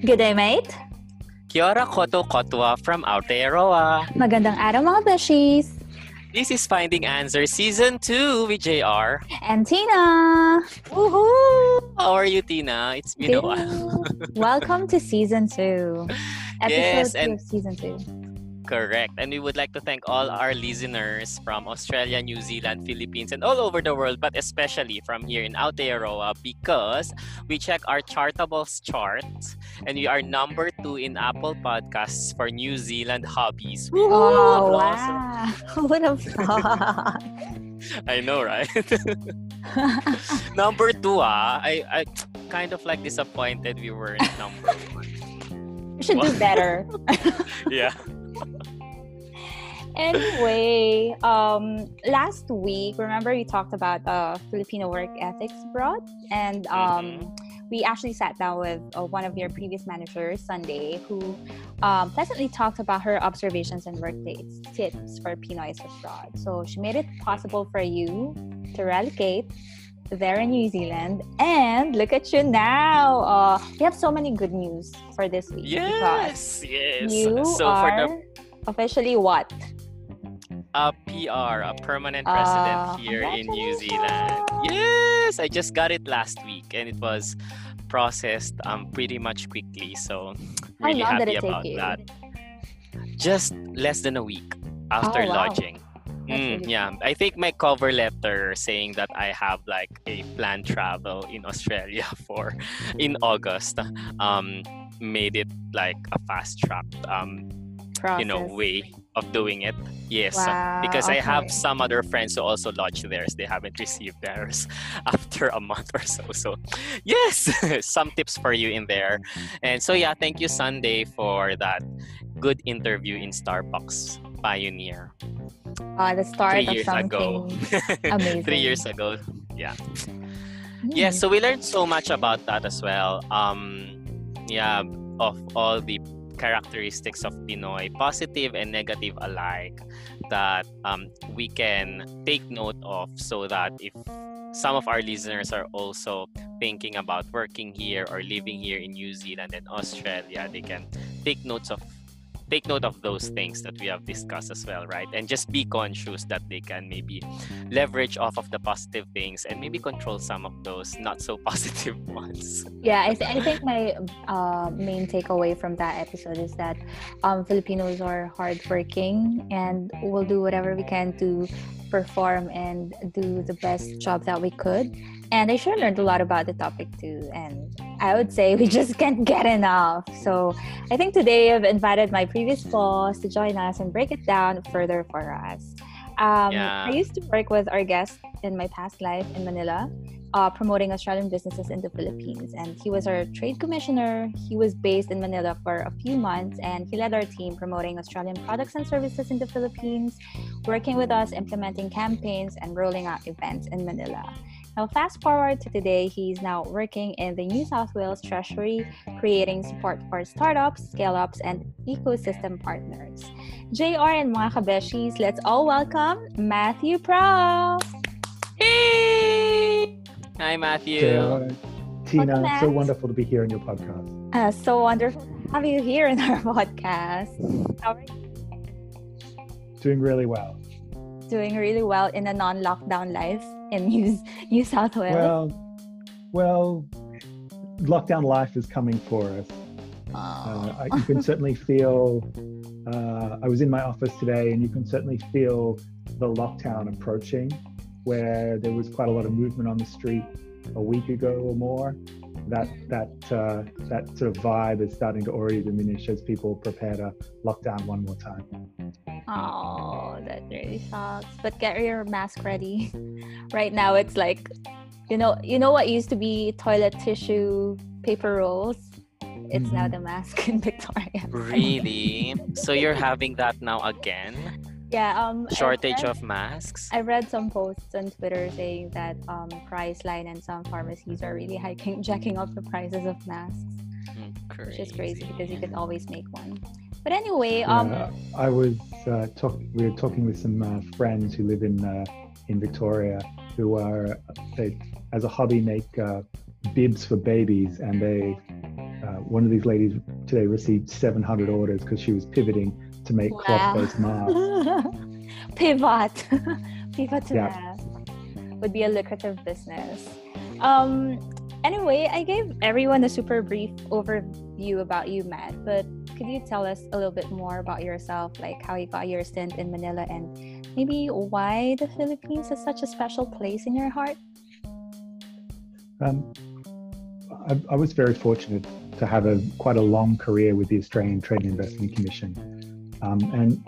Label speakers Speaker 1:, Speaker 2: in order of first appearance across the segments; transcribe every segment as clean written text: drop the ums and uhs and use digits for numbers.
Speaker 1: Good day, mate.
Speaker 2: Kia ora koto kotwa from Aotearoa.
Speaker 1: Magandang araw mga beshies.
Speaker 2: This is Finding Answers Season 2 with JR.
Speaker 1: And Tina.
Speaker 2: Woohoo! How are you, Tina? It's been a while.
Speaker 1: Welcome to Season 2.
Speaker 2: Yes,
Speaker 1: Episode 2 of Season 2.
Speaker 2: Correct. And we would like to thank all our listeners from Australia, New Zealand, Philippines, and all over the world, but especially from here in Aotearoa, because we check our Chartables charts and we are number 2 in Apple Podcasts for New Zealand hobbies.
Speaker 1: Oh, wow. Who would have thought?
Speaker 2: I know, right? Number 2, I kind of like disappointed we weren't number 1.
Speaker 1: We should do better.
Speaker 2: Yeah.
Speaker 1: Anyway, last week, remember we talked about Filipino work ethics abroad, and we actually sat down with one of your previous managers, Sunday, who pleasantly talked about her observations and work tips for Pinoys abroad. So she made it possible for you to relocate there in New Zealand, and look at you now. We have so many good news for this week.
Speaker 2: Yes.
Speaker 1: You are officially what?
Speaker 2: A PR, a permanent resident here in New Zealand. Yes, I just got it last week and it was processed pretty much quickly. So really happy about that. Just less than a week after lodging. Yeah, I think my cover letter saying that I have like a planned travel in Australia in August made it like a fast track way of doing it. Yes, because I have some other friends who also lodged theirs. They haven't received theirs after a month or so. So yes, some tips for you in there. And so yeah, thank you Sunday for that good interview in Starbucks Pioneer.
Speaker 1: The start
Speaker 2: 3 years
Speaker 1: of something
Speaker 2: ago.
Speaker 1: amazing.
Speaker 2: 3 years ago. Yeah. Yeah, so we learned so much about that as well. Of all the characteristics of Pinoy, positive and negative alike, that we can take note of, so that if some of our listeners are also thinking about working here or living here in New Zealand and Australia, they can take note of those things that we have discussed as well, right? And just be conscious that they can maybe leverage off of the positive things and maybe control some of those not so positive ones.
Speaker 1: Yeah, I think my main takeaway from that episode is that Filipinos are hardworking and we'll do whatever we can to perform and do the best job that we could. And I sure learned a lot about the topic too. And I would say we just can't get enough. So I think today I've invited my previous boss to join us and break it down further for us. I used to work with our guest in my past life in Manila, promoting Australian businesses in the Philippines. And he was our trade commissioner. He was based in Manila for a few months, and he led our team promoting Australian products and services in the Philippines, working with us, implementing campaigns, and rolling out events in Manila. Now, fast forward to today, he's now working in the New South Wales Treasury, creating support for startups, scale-ups, and ecosystem partners. JR and mga kabeshis, let's all welcome Matthew Prof.
Speaker 2: Hey! Hi, Matthew.
Speaker 3: JR, Tina, so wonderful to be here on your podcast.
Speaker 1: So wonderful to have you here in our podcast. How are you?
Speaker 3: Doing really well.
Speaker 1: Doing really well in a non-lockdown life in New South Wales.
Speaker 3: Well, lockdown life is coming for us. You can certainly feel, I was in my office today and you can certainly feel the lockdown approaching, where there was quite a lot of movement on the street a week ago or more. That sort of vibe is starting to already diminish as people prepare to lock down one more time.
Speaker 1: Oh, that really sucks. But get your mask ready. Right now, it's like, you know what used to be toilet tissue, paper rolls? It's now the mask in Victoria.
Speaker 2: Really? So you're having that now again?
Speaker 1: Yeah.
Speaker 2: Shortage of masks?
Speaker 1: I read some posts on Twitter saying that Priceline and some pharmacies are really jacking up the prices of masks. Which is crazy because you can always make one. But anyway,
Speaker 3: I was we were talking with some friends who live in Victoria, who they as a hobby make bibs for babies, and they one of these ladies today received 700 orders because she was pivoting to make cloth-based masks.
Speaker 1: Pivot. Pivot to
Speaker 3: Yeah.
Speaker 1: that would be a lucrative business. Anyway, I gave everyone a super brief overview about you, Matt, but could you tell us a little bit more about yourself, like how you got your stint in Manila and maybe why the Philippines is such a special place in your heart?
Speaker 3: I was very fortunate to have quite a long career with the Australian Trade and Investment Commission. And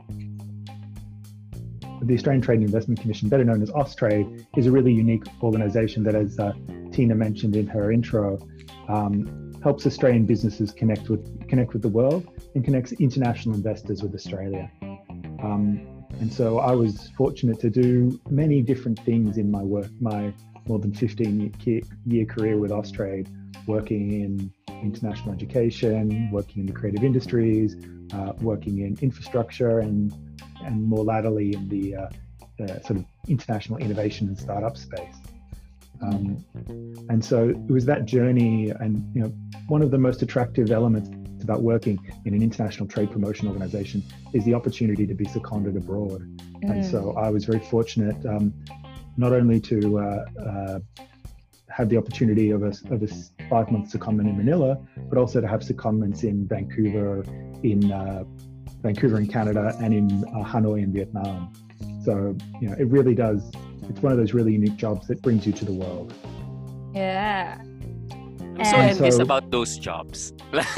Speaker 3: the Australian Trade and Investment Commission, better known as Austrade, is a really unique organisation that, as Tina mentioned in her intro, helps Australian businesses connect with the world and connects international investors with Australia. And so I was fortunate to do many different things in my work, my more than 15-year career with Austrade, working in international education, working in the creative industries, working in infrastructure, and more latterly in the sort of international innovation and startup space. And so it was that journey, and one of the most attractive elements about working in an international trade promotion organization is the opportunity to be seconded abroad. And so I was very fortunate not only to have the opportunity of a 5-month secondment in Manila, but also to have secondments in Vancouver in Canada, and in Hanoi in Vietnam. So it really does. It's one of those really unique jobs that brings you to the world.
Speaker 1: Yeah.
Speaker 2: I'm so envious about those jobs.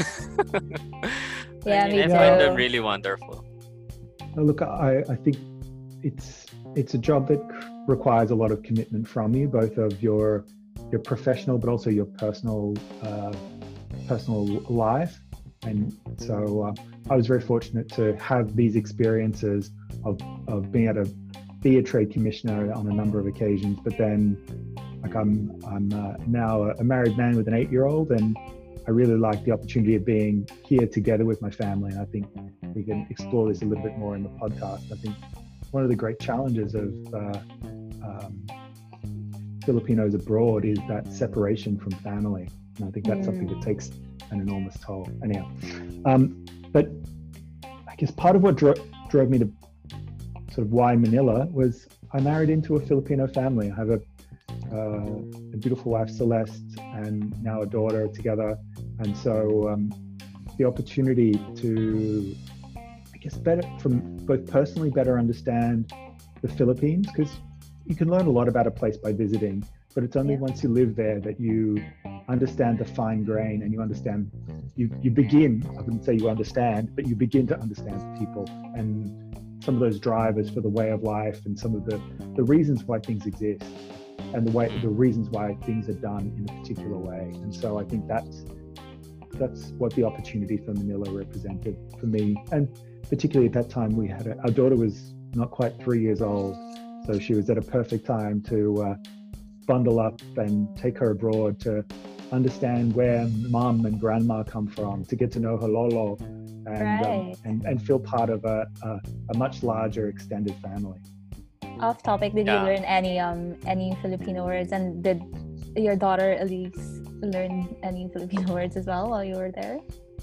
Speaker 1: Yeah, me
Speaker 2: I
Speaker 1: too.
Speaker 2: find them really wonderful.
Speaker 3: Look, I think it's a job that requires a lot of commitment from you, both of your professional, but also your personal life. And so I was very fortunate to have these experiences of being able to be a trade commissioner on a number of occasions. But then, like I'm now a married man with an 8-year-old, and I really like the opportunity of being here together with my family. And I think we can explore this a little bit more in the podcast. I think one of the great challenges of Filipinos abroad is that separation from family. And I think that's something that takes an enormous toll. Anyhow, but I guess part of what drove me to sort of why Manila was I married into a Filipino family. I have a beautiful wife, Celeste, and now a daughter together. And so the opportunity to, I guess, both personally better understand the Philippines, because you can learn a lot about a place by visiting, but it's only once you live there that you understand the fine grain, and you begin, I wouldn't say you understand, but you begin to understand people and some of those drivers for the way of life, and some of the reasons why things exist, and the reasons why things are done in a particular way. And so I think that's what the opportunity for Manila represented for me. And particularly at that time, our daughter was not quite 3 years old, so she was at a perfect time to bundle up and take her abroad to understand where mom and grandma come from, to get to know her lolo, and feel part of a much larger extended family.
Speaker 1: Off topic, did you learn any Filipino words, and did your daughter Elise learn any Filipino words as well while you were there?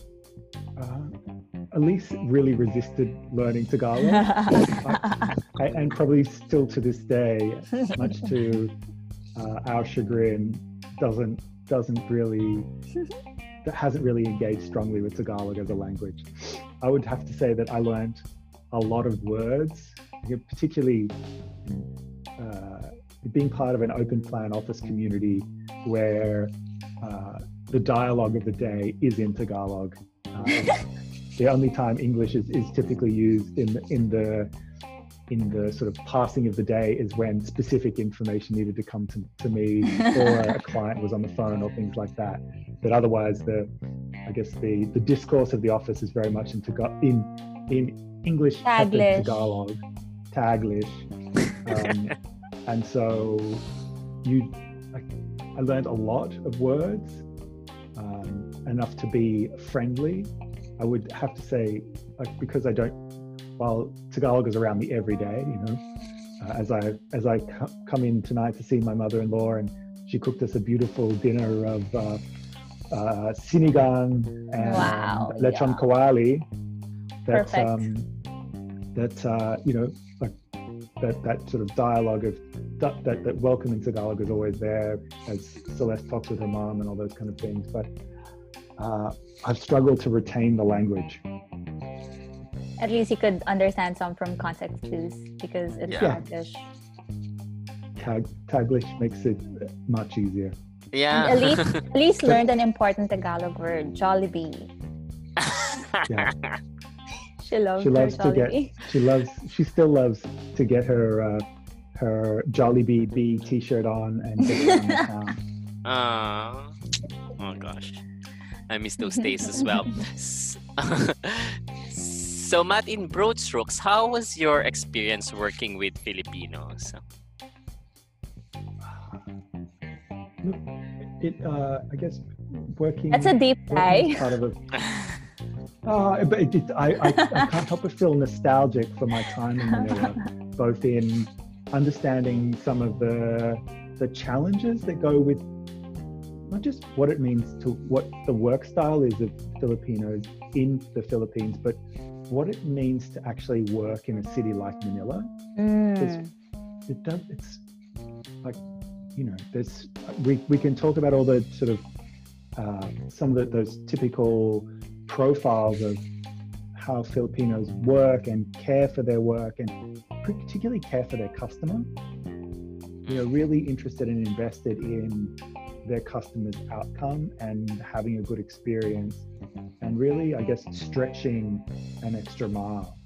Speaker 3: Elise really resisted learning Tagalog, and probably still to this day, much to our chagrin, hasn't really engaged strongly with Tagalog as a language. I would have to say that I learned a lot of words, particularly being part of an open plan office community where the dialogue of the day is in Tagalog. The only time English is typically used in the sort of passing of the day is when specific information needed to come to me, or a client was on the phone, or things like that. But otherwise, the discourse of the office is very much in English, Tagalog, Taglish, and so I learned a lot of words, enough to be friendly. I would have to say, because while Tagalog is around me every day, as I come in tonight to see my mother-in-law, and she cooked us a beautiful dinner sinigang and lechon kawali. That that sort of dialogue of that welcome in Tagalog is always there as Celeste talks with her mom and all those kind of things. But I've struggled to retain the language.
Speaker 1: At least you could understand some from context clues because it's Taglish.
Speaker 3: Taglish makes it much easier.
Speaker 2: Yeah.
Speaker 1: At least learned an important Tagalog word, Jollibee.
Speaker 3: Yeah.
Speaker 1: She
Speaker 3: still loves to get her Jollibee B t-shirt on and get it on the town.
Speaker 2: Oh gosh, I miss those days as well. So Matt, in broad strokes, how was your experience working with Filipinos?
Speaker 3: Look, I guess working.
Speaker 1: That's a deep dive.
Speaker 3: But I can't help but feel nostalgic for my time in Manila, both in understanding some of the challenges that go with not just what it means to what the work style is of Filipinos in the Philippines, but what it means to actually work in a city like Manila. It's like, we can talk about all the sort of some of those typical profiles of how Filipinos work and care for their work and particularly care for their customer. Really interested and invested in their customers' outcome and having a good experience and really, I guess, stretching an extra mile.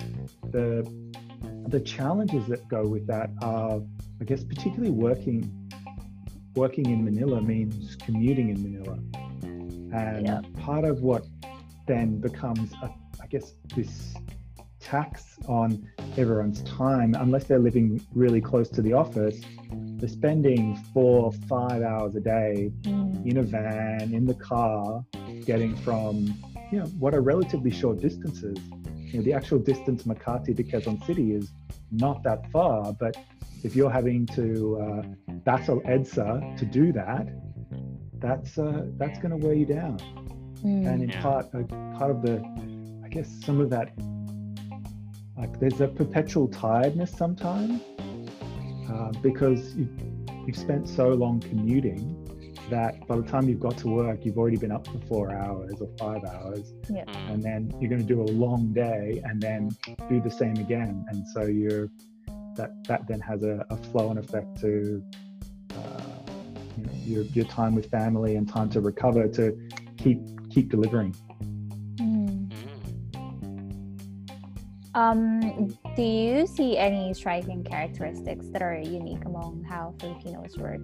Speaker 3: The challenges that go with that are, I guess, particularly working in Manila means commuting in Manila. And part of what then becomes, I guess, this tax on everyone's time, unless they're living really close to the office, they're spending 4 or 5 hours a day in a van, in the car, getting from, what are relatively short distances. The actual distance Makati to Quezon City is not that far, but if you're having to battle EDSA to do that, that's going to wear you down. And in part of the, I guess, some of that, like there's a perpetual tiredness sometimes because you've spent so long commuting that by the time you've got to work, you've already been up for 4 hours or 5 hours.
Speaker 1: Yeah.
Speaker 3: And then you're going to do a long day and then do the same again. And so that then has a flow-on effect to your time with family and time to recover to keep delivering.
Speaker 1: Do you see any striking characteristics that are unique among how Filipinos work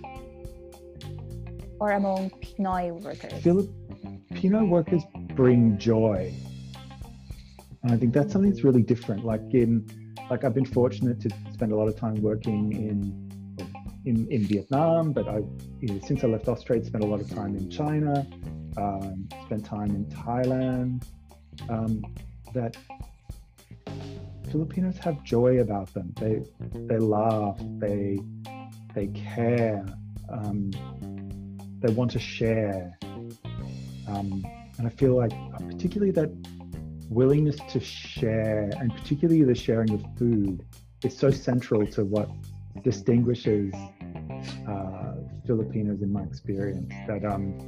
Speaker 1: or among Pinoy workers?
Speaker 3: Filipino workers bring joy, and I think that's something that's really different. Like I've been fortunate to spend a lot of time working in Vietnam, but since I left Australia, spent a lot of time in China, spent time in Thailand. That Filipinos have joy about them. They laugh, they care, they want to share, and I feel like particularly that willingness to share, and particularly the sharing of food, is so central to what distinguishes Filipinos in my experience. That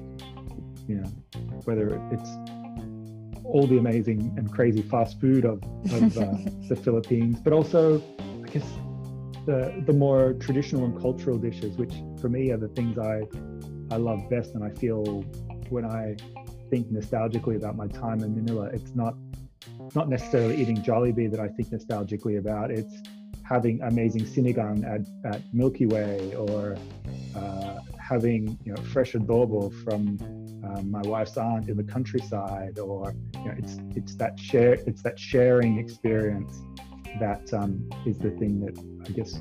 Speaker 3: whether it's all the amazing and crazy fast food of the Philippines, but also, I guess, the more traditional and cultural dishes, which for me are the things I love best. And I feel when I think nostalgically about my time in Manila, it's not necessarily eating Jollibee that I think nostalgically about. It's having amazing sinigang at Milky Way, or having fresh adobo from my wife's aunt in the countryside, or it's that sharing experience that is the thing that I guess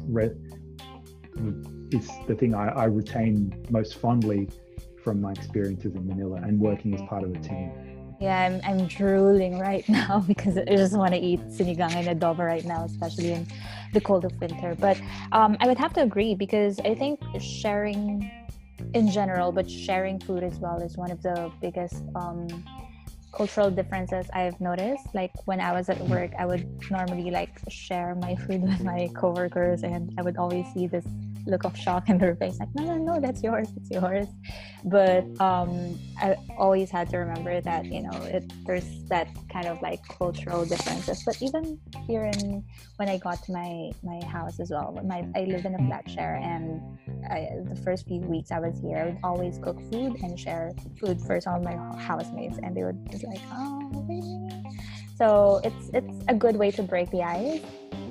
Speaker 3: is the thing I retain most fondly from my experiences in Manila and working as part of a team.
Speaker 1: Yeah, I'm drooling right now because I just want to eat sinigang and adobo right now, especially in the cold of winter. But I would have to agree, because I think sharing in general, but sharing food as well is one of the biggest cultural differences I've noticed. Like when I was at work, I would normally like share my food with my coworkers, and I would always see this look of shock in their face, like no, that's yours, it's yours. But I always had to remember that, you know, there's that kind of like cultural differences. But even here when I got to my house as well, I live in a flat share, and the first few weeks I was here, I would always cook food and share food for some of my housemates, and they would just like, oh really? So it's a good way to break the ice.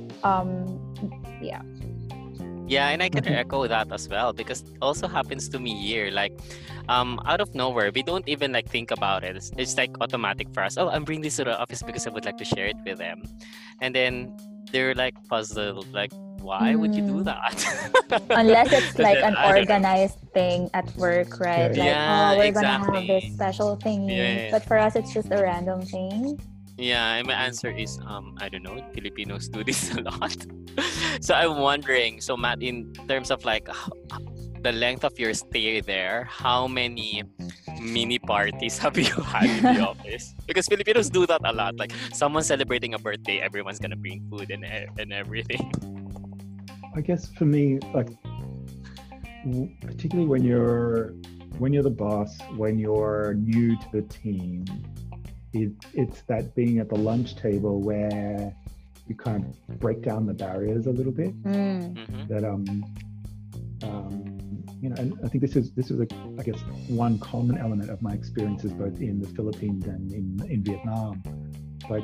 Speaker 2: Yeah, and I can echo that as well, because it also happens to me here. Like, out of nowhere, we don't even like think about it. It's like automatic for us. Oh, I'm bringing this to the office because I would like to share it with them, and then they're like puzzled, like, why would you do that?
Speaker 1: Unless it's like an organized thing at work, right? Like,
Speaker 2: yeah,
Speaker 1: we're
Speaker 2: exactly.
Speaker 1: gonna have this special thing.
Speaker 2: Yeah.
Speaker 1: But for us, it's just a random thing.
Speaker 2: Yeah, and my answer is I don't know. Filipinos do this a lot. So I'm wondering, so Matt, in terms of like the length of your stay there, how many mini parties have you had in the office? Because Filipinos do that a lot. Like someone celebrating a birthday, everyone's gonna bring food and everything.
Speaker 3: I guess for me, like particularly when you're the boss, when you're new to the team, it's that being at the lunch table where you kind of break down the barriers a little bit. That you know, and I think this is I guess one common element of my experiences both in the Philippines and in Vietnam. Like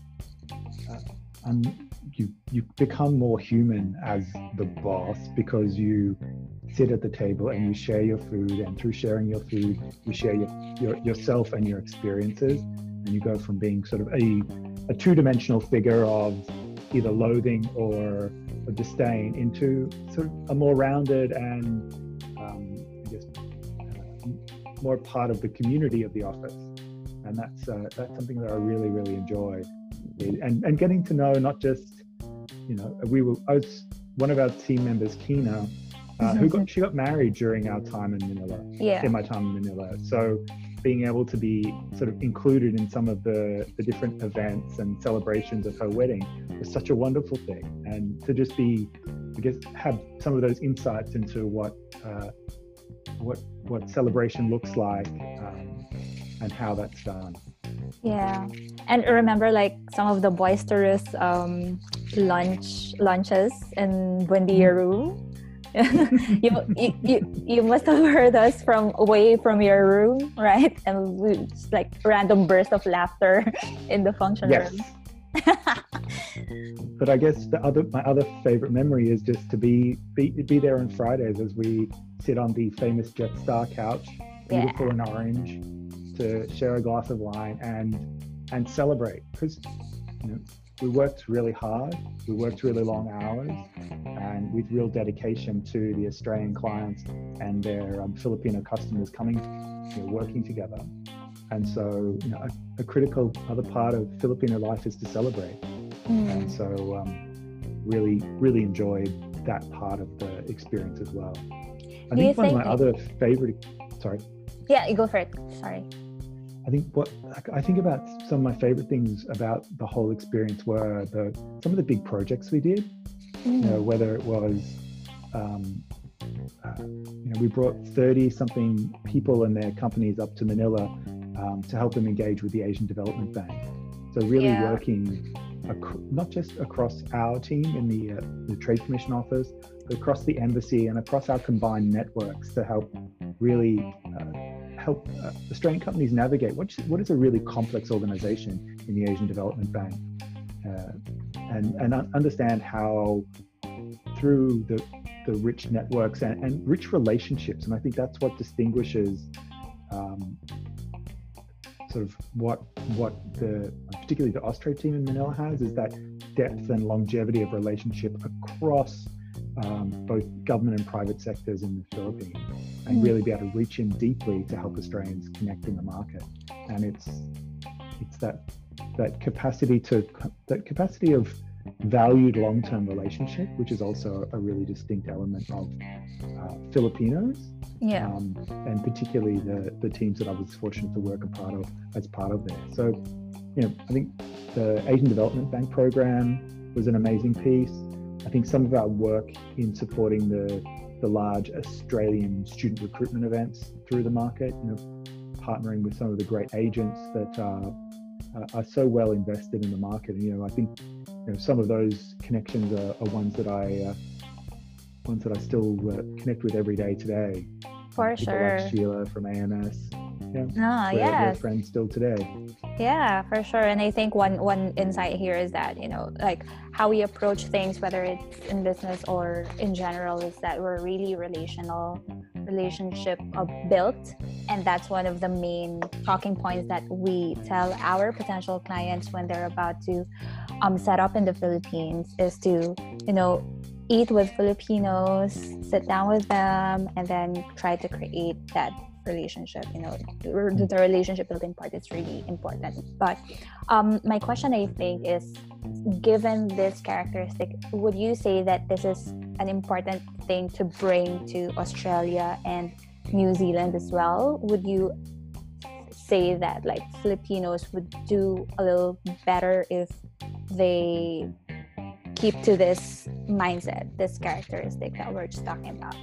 Speaker 3: you become more human as the boss because you sit at the table and you share your food, and through sharing your food you share yourself and your experiences, and you go from being sort of a two-dimensional figure of either loathing or disdain into sort of a more rounded and I guess more part of the community of the office. And that's something that I really, really enjoy. And getting to know not just, you know, I was one of our team members, Kina, she got married during our time in Manila.
Speaker 1: Yeah.
Speaker 3: In my time in Manila. So being able to be sort of included in some of the different events and celebrations of her wedding was such a wonderful thing. And to just be, I guess, have some of those insights into what celebration looks like and how that's done.
Speaker 1: Yeah, and remember like some of the boisterous lunches in Buendia room. you must have heard us from away from your room, right? And we just like random burst of laughter in the function room.
Speaker 3: But I guess my other favorite memory is just to be there on Fridays as we sit on the famous Jetstar couch, beautiful and orange, to share a glass of wine and celebrate, because you know, we worked really hard, we worked really long hours, and with real dedication to the Australian clients and their Filipino customers coming, you know, working together. And so, you know, a critical other part of Filipino life is to celebrate. And so, really, really enjoyed that part of the experience as well. I think one of my other favorite. Sorry.
Speaker 1: Yeah, you go for it. Sorry.
Speaker 3: I think about some of my favorite things about the whole experience were some of the big projects we did. You know, whether it was, you know, we brought 30-something people and their companies up to Manila to help them engage with the Asian Development Bank. So really working not just across our team in the Trade Commission office, but across the embassy and across our combined networks to help really help Australian companies navigate what is a really complex organization in the Asian Development Bank, and understand how through the rich networks and rich relationships, and I think that's what distinguishes sort of what particularly the Austrade team in Manila has, is that depth and longevity of relationship across both government and private sectors in the Philippines, and really be able to reach in deeply to help Australians connect in the market. And it's that capacity of valued long-term relationship, which is also a really distinct element of Filipinos,
Speaker 1: Yeah.
Speaker 3: And particularly the teams that I was fortunate to work as part of there. So, I think the Asian Development Bank program was an amazing piece. I think some of our work in supporting the large Australian student recruitment events through the market, partnering with some of the great agents that are so well invested in the market. And, I think some of those connections are ones that I still connect with every day today.
Speaker 1: For
Speaker 3: People
Speaker 1: sure.
Speaker 3: like Sheila from AMS. Yeah,
Speaker 1: Yes.
Speaker 3: we're friends still today.
Speaker 1: Yeah, for sure. And I think one insight here is that, like how we approach things, whether it's in business or in general, is that we're really relationship built. And that's one of the main talking points that we tell our potential clients when they're about to set up in the Philippines, is to, eat with Filipinos, sit down with them, and then try to create that relationship. The relationship building part is really important. But my question, I think, is, given this characteristic, would you say that this is an important thing to bring to Australia and New Zealand as well? Would you say that like Filipinos would do a little better if they keep to this mindset, this characteristic that we're just talking about?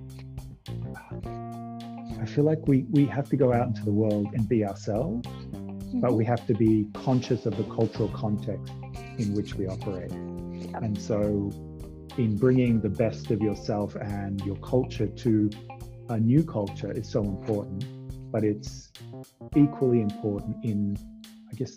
Speaker 3: I feel like we have to go out into the world and be ourselves, but we have to be conscious of the cultural context in which we operate.
Speaker 1: Yep.
Speaker 3: And so in bringing the best of yourself and your culture to a new culture is so important, but it's equally important in, I guess,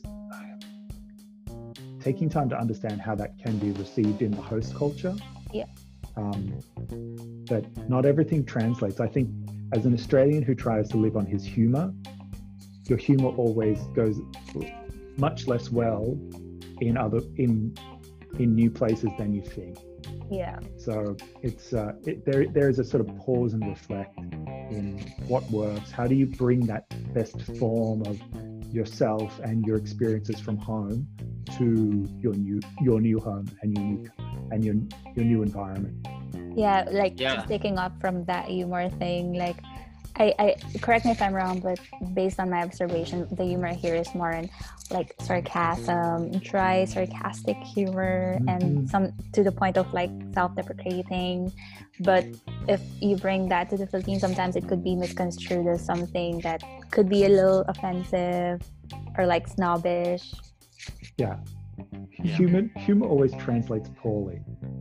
Speaker 3: taking time to understand how that can be received in the host culture.
Speaker 1: Yeah.
Speaker 3: But not everything translates. I think as an Australian who tries to live on his humor, your humor always goes much less well in new places than you think.
Speaker 1: Yeah.
Speaker 3: So it's there is a sort of pause and reflect in what works. How do you bring that best form of yourself and your experiences from home to your new home and your new environment?
Speaker 1: Yeah, like just taking up from that humor thing, like I correct me if I'm wrong, but based on my observation, the humor here is more in like sarcasm, dry, sarcastic humor, and some to the point of like self-deprecating. But if you bring that to the Philippines, sometimes it could be misconstrued as something that could be a little offensive or like snobbish.
Speaker 3: Yeah. Humor always translates poorly.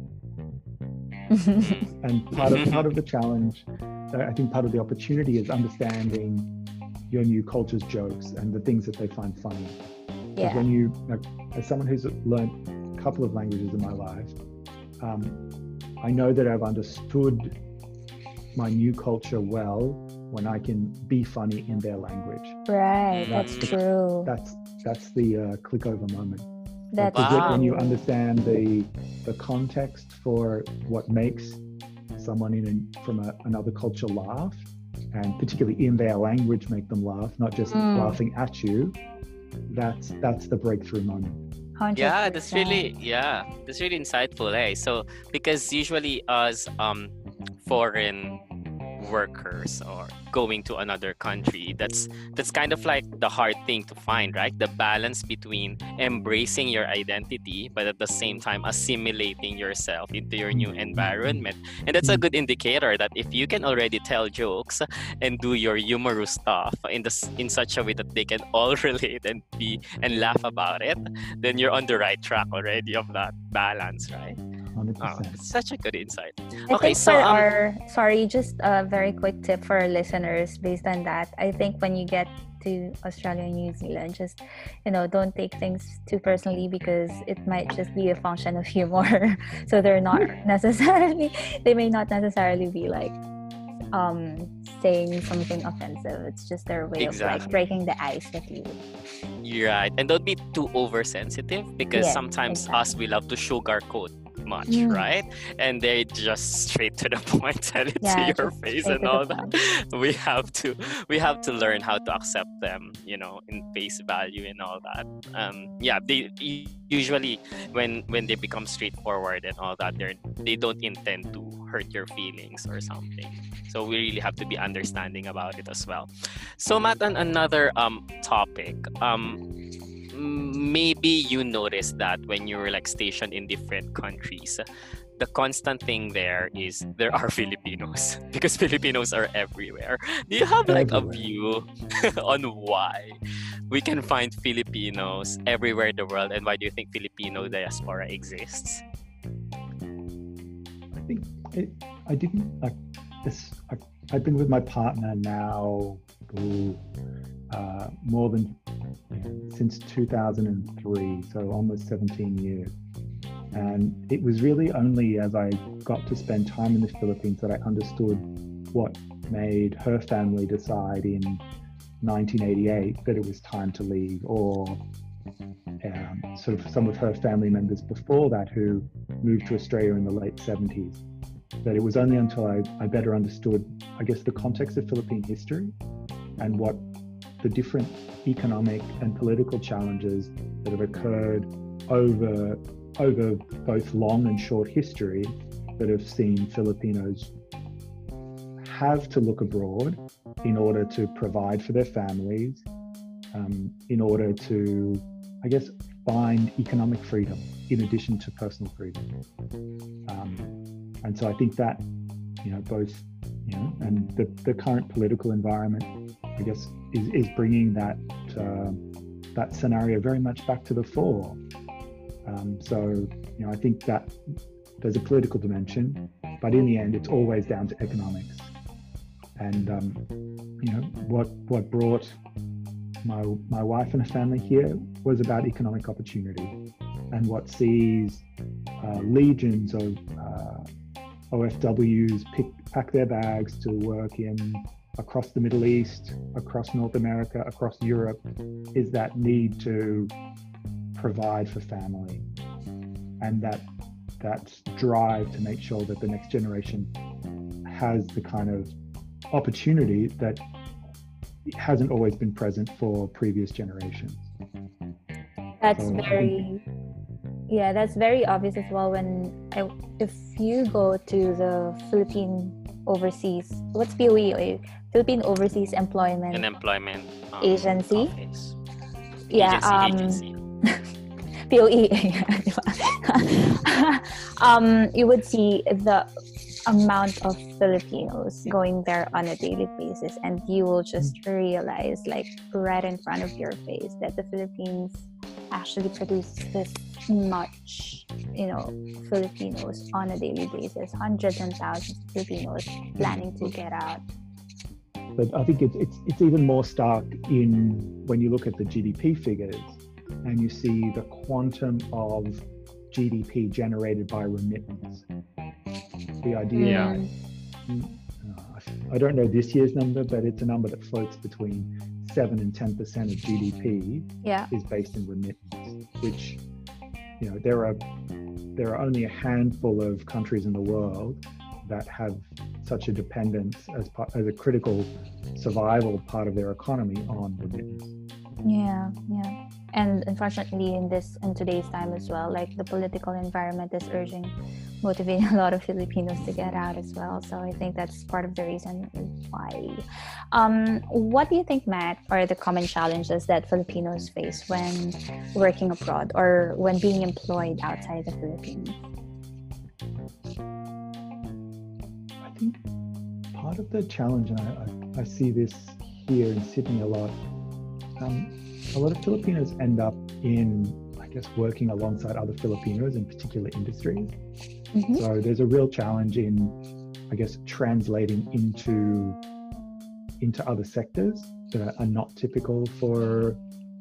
Speaker 3: And part of the challenge, I think part of the opportunity, is understanding your new culture's jokes and the things that they find funny.
Speaker 1: Yeah.
Speaker 3: When you, as someone who's learned a couple of languages in my life, I know that I've understood my new culture well when I can be funny in their language.
Speaker 1: Right, that's true.
Speaker 3: That's the click over moment.
Speaker 1: That's
Speaker 3: when you understand the context for what makes someone from another culture laugh, and particularly in their language make them laugh, not just laughing at you. That's the breakthrough moment.
Speaker 1: 100%.
Speaker 2: Yeah, that's really insightful. Hey, so because usually as foreign workers or going to another country, that's kind of like the hard thing to find, right? The balance between embracing your identity but at the same time assimilating yourself into your new environment. And that's a good indicator that if you can already tell jokes and do your humorous stuff in such a way that they can all relate and laugh about it, then you're on the right track already of that balance, right?
Speaker 3: 100%.
Speaker 2: It's such a good insight.
Speaker 1: I think for just a very quick tip for our listeners based on that. I think when you get to Australia and New Zealand, just don't take things too personally, because it might just be a function of humor. So they may not necessarily be like saying something offensive. It's just their way of like breaking the ice with you.
Speaker 2: You're right. And don't be too oversensitive, because sometimes us, we love to sugarcoat much,
Speaker 1: Mm.
Speaker 2: right? And they just straight to the point, tell it
Speaker 1: Yeah,
Speaker 2: to your
Speaker 1: just
Speaker 2: face
Speaker 1: straight
Speaker 2: and
Speaker 1: to the
Speaker 2: all
Speaker 1: point.
Speaker 2: that. We have to learn how to accept them, in face value and all that. Yeah, they usually when they become straightforward and all that, they don't intend to hurt your feelings or something. So we really have to be understanding about it as well. So Matt, on another topic, maybe you noticed that when you were like stationed in different countries, the constant thing there is there are Filipinos because Filipinos are everywhere. Do you have like a
Speaker 3: Everywhere.
Speaker 2: view on why we can find Filipinos everywhere in the world, and why do you think Filipino diaspora exists?
Speaker 3: I think I didn't like this. I've been with my partner now more than since 2003, so almost 17 years. And it was really only as I got to spend time in the Philippines that I understood what made her family decide in 1988 that it was time to leave, or sort of some of her family members before that who moved to Australia in the late 70s. That it was only until I better understood, I guess, the context of Philippine history and what the different economic and political challenges that have occurred over both long and short history that have seen Filipinos have to look abroad in order to provide for their families, in order to, I guess, find economic freedom in addition to personal freedom. And so I think that, both, and the current political environment, I guess, is bringing that scenario very much back to the fore. So, I think that there's a political dimension, but in the end, it's always down to economics. And, what brought my wife and a family here was about economic opportunity, and what sees legions of OFWs pack their bags to work across the Middle East, across North America, across Europe, is that need to provide for family, and that drive to make sure that the next generation has the kind of opportunity that hasn't always been present for previous generations.
Speaker 1: That's
Speaker 3: So
Speaker 1: that's very obvious as well. If you go to the Philippine Overseas, what's POE? Philippine Overseas Employment
Speaker 2: An employment
Speaker 1: Agency.
Speaker 2: office.
Speaker 1: Yeah,
Speaker 2: Agency.
Speaker 1: POE. You would see the amount of Filipinos going there on a daily basis, and you will just realize, like, right in front of your face, that the Philippines actually produce this much, Filipinos on a daily basis, hundreds and thousands of Filipinos planning to get out.
Speaker 3: But I think it's even more stark when you look at the GDP figures and you see the quantum of GDP generated by remittance. The idea, I don't know this year's number, but it's a number that floats between 7 and 10% of GDP is based in remittance, which, there are only a handful of countries in the world that have such a dependence as a critical survival part of their economy on remittance.
Speaker 1: Yeah. And unfortunately, in today's time as well, like, the political environment is motivating a lot of Filipinos to get out as well. So I think that's part of the reason why. What do you think, Matt, are the common challenges that Filipinos face when working abroad or when being employed outside the Philippines?
Speaker 3: I think part of the challenge, and I see this here in Sydney a lot of Filipinos end up in, I guess, working alongside other Filipinos in particular industries. Mm-hmm. So there's a real challenge in, I guess, translating into other sectors that are not typical for,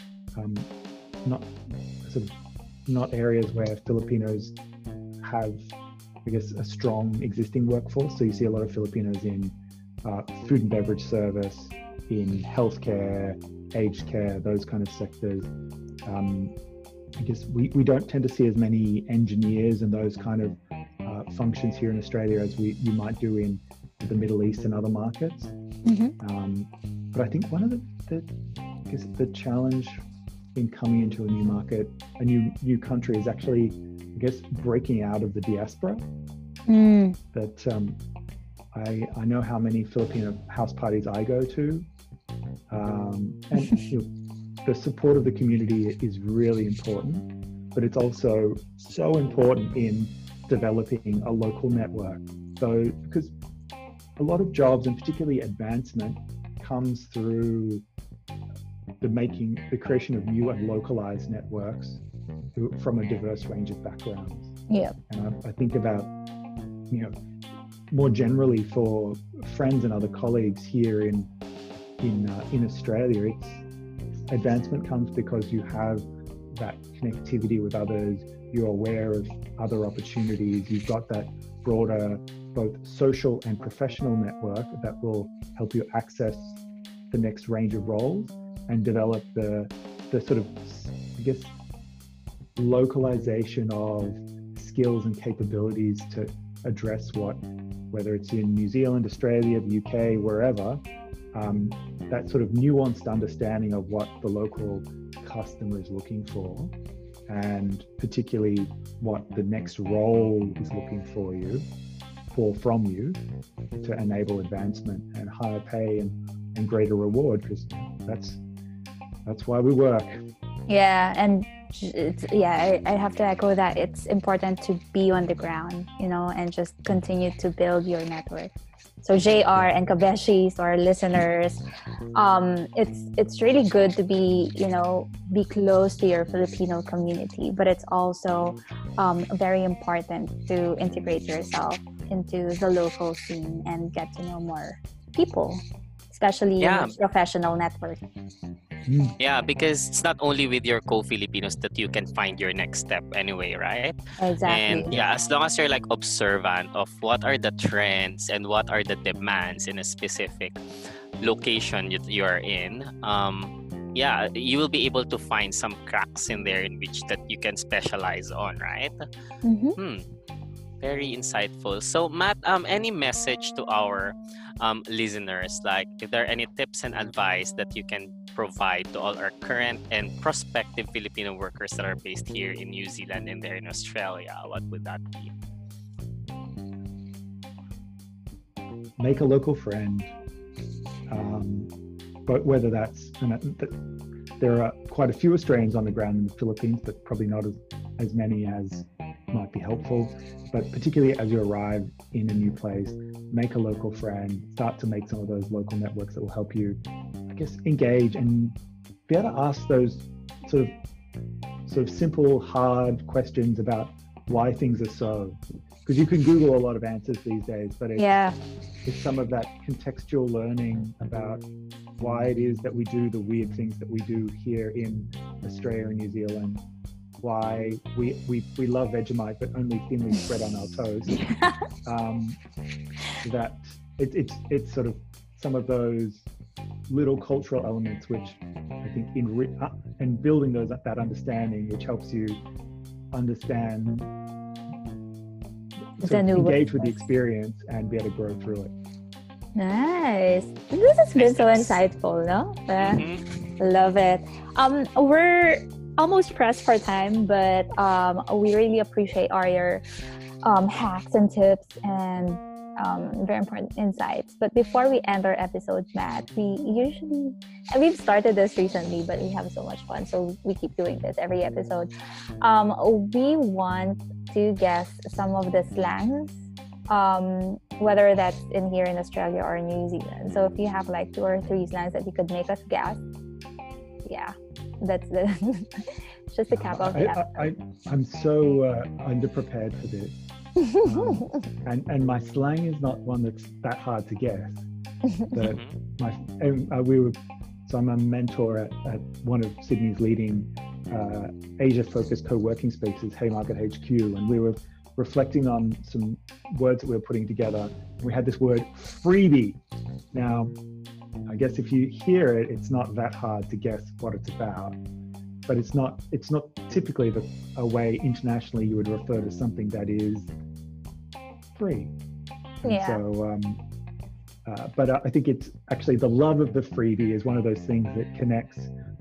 Speaker 3: not areas where Filipinos have, I guess, a strong existing workforce. So you see a lot of Filipinos in food and beverage service, in healthcare, aged care, those kind of sectors. I guess we don't tend to see as many engineers and those kind of functions here in Australia as you might do in the Middle East and other markets. But I think one of the challenge in coming into a new market, a new country, is actually, I guess, breaking out of the diaspora. That I know how many Filipino house parties I go to, and the support of the community is really important, but it's also so important in developing a local network. So, because a lot of jobs, and particularly advancement, comes through the creation of new and localized networks from a diverse range of backgrounds.
Speaker 1: Yeah.
Speaker 3: And I think about, more generally for friends and other colleagues here in Australia, advancement comes because you have that connectivity with others, you're aware of other opportunities, you've got that broader both social and professional network that will help you access the next range of roles and develop the sort of, I guess, localization of skills and capabilities to address whether it's in New Zealand, Australia, the UK, wherever, that sort of nuanced understanding of what the local customer is looking for, and particularly what the next role is looking from you to enable advancement and higher pay and greater reward, because that's why we work.
Speaker 1: Yeah, and I have to echo that. It's important to be on the ground, and just continue to build your network. So JR and Kabeshis, our listeners, it's really good to be close to your Filipino community, but it's also very important to integrate yourself into the local scene and get to know more people, especially in a professional network.
Speaker 2: Yeah, because it's not only with your co-Filipinos that you can find your next step anyway, right?
Speaker 1: Exactly.
Speaker 2: And as long as you're observant of what are the trends and what are the demands in a specific location you are in, you will be able to find some cracks in there in which that you can specialize on, right? Very insightful. So Matt, any message to our listeners? If there are any tips and advice that you can provide to all our current and prospective Filipino workers that are based here in New Zealand and there in Australia, what would that be?
Speaker 3: Make a local friend. But whether that's, there are quite a few Australians on the ground in the Philippines, but probably not as many as might be helpful. But particularly as you arrive in a new place, make a local friend, start to make some of those local networks that will help you, I guess, engage and be able to ask those sort of simple, hard questions about why things are so. Because you can Google a lot of answers these days, but it's some of that contextual learning about why it is that we do the weird things that we do here in Australia and New Zealand, why we love Vegemite but only thinly spread on our toast. That it's sort of some of those little cultural elements which I think in building that understanding, which helps you understand, engage with the experience and be able to grow through it.
Speaker 1: Nice. This has been so insightful, no? Love it. We're almost pressed for time, but we really appreciate all your hacks and tips and very important insights. But before we end our episode, Matt, we've started this recently, but we have so much fun, so we keep doing this every episode. We want to guess some of the slangs, whether that's here in Australia or New Zealand. So if you have 2 or 3 slangs that you could make us guess, that's just the cap of the episode.
Speaker 3: I'm so underprepared for this. And my slang is not one that's that hard to guess. But I'm a mentor at one of Sydney's leading Asia-focused co-working spaces, Haymarket HQ, and we were reflecting on some words that we were putting together. We had this word freebie. Now, I guess if you hear it, it's not that hard to guess what it's about, but it's not typically a way internationally you would refer to something that is free. And so, but I think it's actually the love of the freebie is one of those things that connects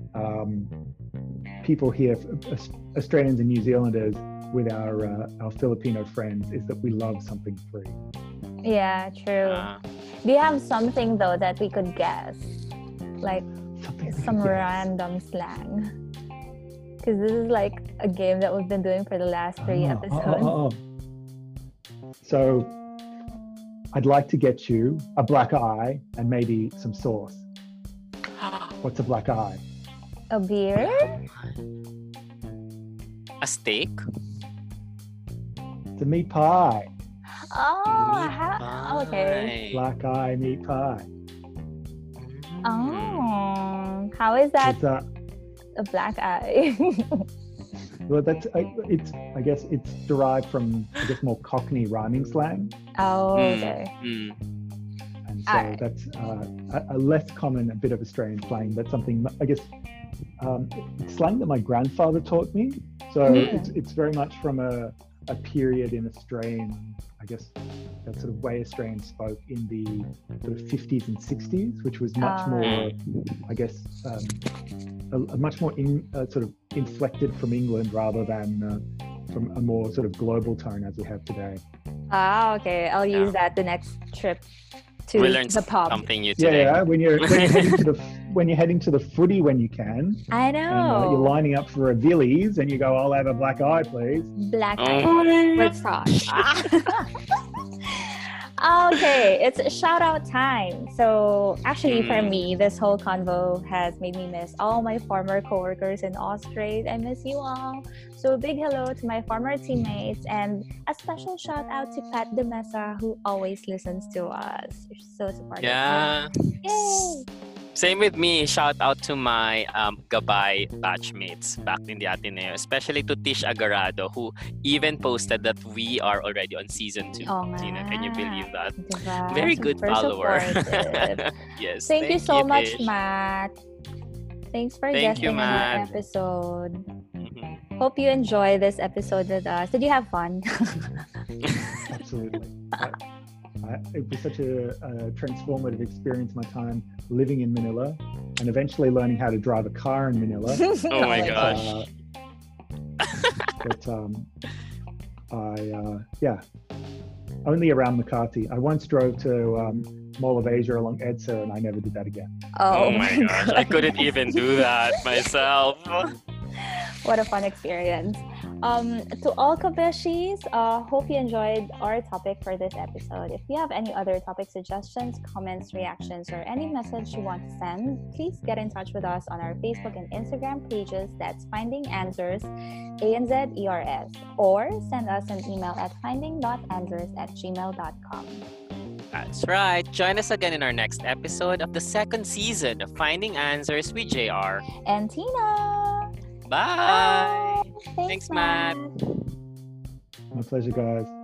Speaker 3: people here, Australians and New Zealanders, with our Filipino friends, is that we love something free.
Speaker 1: Yeah, true. Do you have something though that we could guess, like some random slang? Because this is like a game that we've been doing for the last 3 episodes.
Speaker 3: So I'd like to get you a black eye and maybe some sauce. What's a black eye?
Speaker 1: A beer?
Speaker 2: A steak?
Speaker 3: It's a meat pie.
Speaker 1: Okay.
Speaker 3: Black eye meat pie.
Speaker 1: Oh, how is that a black eye?
Speaker 3: Well, I guess it's derived from, more Cockney rhyming slang.
Speaker 1: Oh, okay.
Speaker 3: And so that's a less common, a bit of Australian slang, but something, I guess, it's slang that my grandfather taught me. So it's very much from a period in Australian, I guess, that sort of way Australians spoke in the sort of 50s and 60s, which was much more, I guess, a much more sort of inflected from England rather than from a more sort of global tone as we have today.
Speaker 1: Okay. I'll use that the next trip to the pub.
Speaker 2: Something new today.
Speaker 3: Yeah, when you're heading to the footy when you can.
Speaker 1: I know.
Speaker 3: And, you're lining up for a Villies and you go, I'll have a black eye, please.
Speaker 1: Black eye with sauce. Okay, it's shout out time. So actually for me, this whole convo has made me miss all my former coworkers in Australia. I miss you all. So a big hello to my former teammates and a special shout out to Pat De Mesa, who always listens to us. You're so supportive.
Speaker 2: Yeah.
Speaker 1: Yay!
Speaker 2: Same with me. Shout out to my Gabay batchmates back in the Ateneo, especially to Tish Agarado, who even posted that we are already on season 2. Tina, can you believe that?
Speaker 1: Diba?
Speaker 2: Very good follower. Yes.
Speaker 1: Thank you so much, Tish. Matt. Thanks for guesting on our episode. Hope you enjoy this episode with us. Did you have fun?
Speaker 3: Absolutely. It was such a transformative experience, my time living in Manila and eventually learning how to drive a car in Manila.
Speaker 2: Oh my gosh.
Speaker 3: But only around Makati. I once drove to Mall of Asia along EDSA and I never did that again.
Speaker 2: Oh my gosh, I couldn't even do that myself.
Speaker 1: What a fun experience. To all Kabeshis, hope you enjoyed our topic for this episode. If you have any other topic suggestions, comments, reactions, or any message you want to send, please get in touch with us on our Facebook and Instagram pages. That's Finding Answers, ANZERS, or send us an email at finding.answers@gmail.com.
Speaker 2: That's right. Join us again in our next episode of the second season of Finding Answers with JR
Speaker 1: and Tina.
Speaker 2: Bye. Thanks, Matt.
Speaker 3: My pleasure, guys.